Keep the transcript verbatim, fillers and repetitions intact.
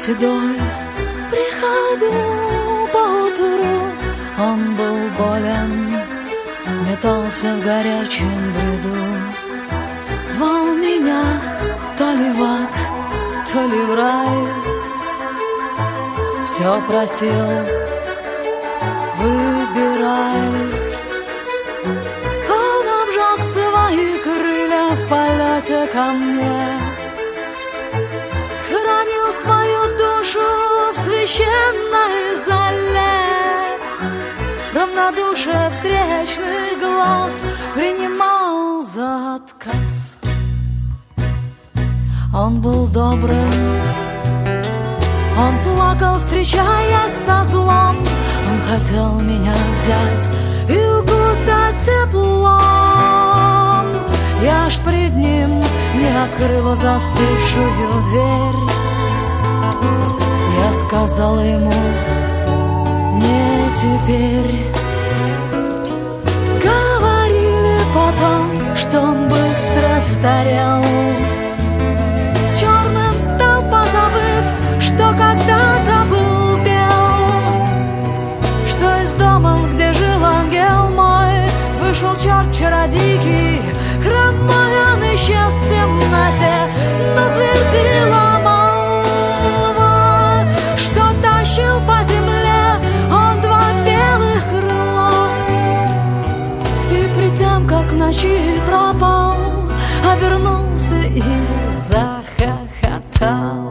седой приходил поутру. Он был болен, метался в горячем бреду, звал меня то ли в ад, то ли в рай. Все просил: выбирай. Он обжег свои крылья в полете ко мне, схоронил свою душу в священной зале. Равнодушие встречных глаз принимал за отказ. Он был добрым, он плакал, встречаясь со злом. Он хотел меня взять и укутать теплом. Я ж пред ним не открыла застывшую дверь. Я сказала ему: не теперь. Говорили потом, что он быстро старел, черным стал, позабыв, что когда-то был бел. Что из дома, где жил ангел мой, вышел черт-чародейки. Хромой он исчез в темноте, но твердила молва, что тащил по земле он два белых крыла. И при тем, как в ночи пропал, обернулся и захохотал.